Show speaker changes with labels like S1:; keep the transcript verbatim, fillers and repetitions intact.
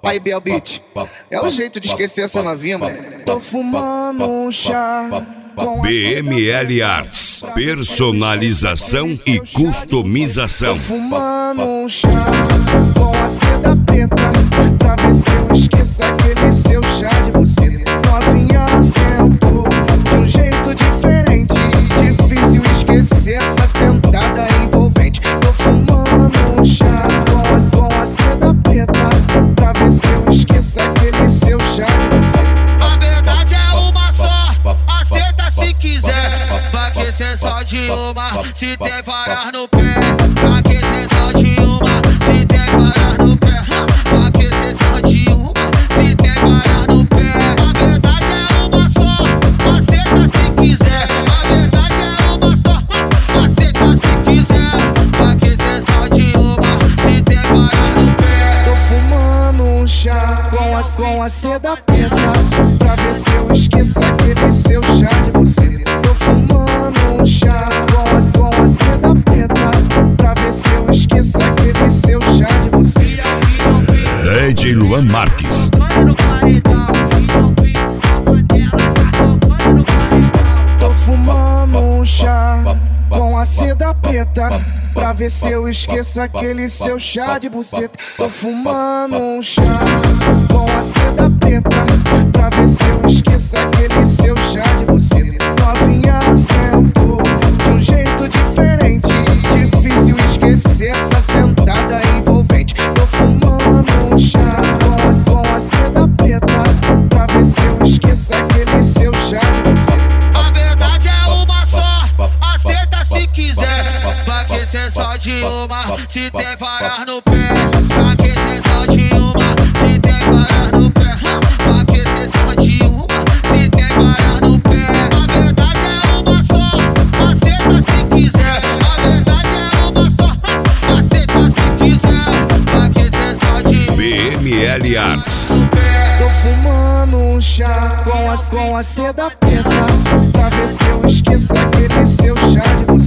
S1: Aí, Bel Beat, é o jeito de esquecer essa novinha, moleque. Tô fumando um chá com
S2: B M L Arts, personalização e customização.
S1: Tô fumando um chá com a seda preta, pra ver se eu esqueço aquele seu chá de buceta. Novinha sentou de um jeito diferente, difícil esquecer essa sentada envolvente. Tô fumando um chá com a, com a seda preta, pra ver se eu esqueço aquele seu chá de buceta.
S3: A verdade é uma só, aceita se quiser. Vai que cê só de uma, se tem varas no pé. Vai que cê só de uma, se tem varas no pé. Vai que cê só de uma, se tem varas no pé. A verdade é uma só, aceita se quiser. A verdade é uma só, aceita se quiser. Vai que cê só de uma, se tem varas no pé.
S1: Tô fumando um chá com a, com a seda preta, pra ver se eu esqueço aquele seu chá de buceta. Tô fumando um chá com a, com a seda preta, pra ver se eu esqueço aquele seu chá de buceta.
S2: D J Luan Marques.
S1: Tô fumando um chá com a seda preta, pra ver se eu esqueço aquele seu chá de buceta. Tô fumando um chá com a seda preta, pra ver se eu esqueço aquele seu chá de buceta. Novinha sentou de um jeito diferente, difícil esquecer essa sentada envolvente. Tô fumando um chá com a, com a seda preta, pra ver se eu esqueço aquele seu chá de buceta.
S3: A verdade é uma só, aceita se quiser. Vai que cê só de uma, se tem varas no pé. Vai que cê só de uma, se tem varas no pé. Vai que cê só de uma, se tem varas no pé. A verdade é uma só, aceita se quiser. A verdade é uma só, aceita se quiser. Vai que cê só de uma,
S2: B M L Arts.
S1: Tô fumando um chá com a, com a seda preta, pra ver se eu esqueço aquele seu chá de buceta.